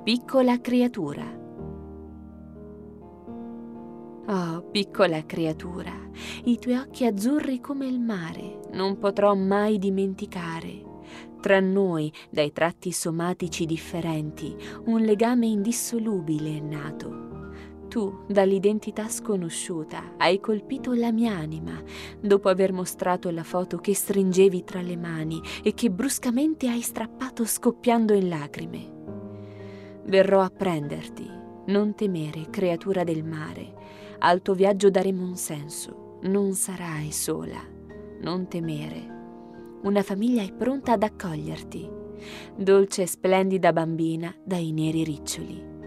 Piccola creatura. Oh, piccola creatura, i tuoi occhi azzurri come il mare non potrò mai dimenticare. Tra noi, dai tratti somatici differenti, un legame indissolubile è nato. Tu, dall'identità sconosciuta, hai colpito la mia anima, dopo aver mostrato la foto che stringevi tra le mani e che bruscamente hai strappato scoppiando in lacrime. Verrò a prenderti, non temere, creatura del mare. Al tuo viaggio daremo un senso, non sarai sola, non temere. Una famiglia è pronta ad accoglierti, dolce e splendida bambina dai neri riccioli.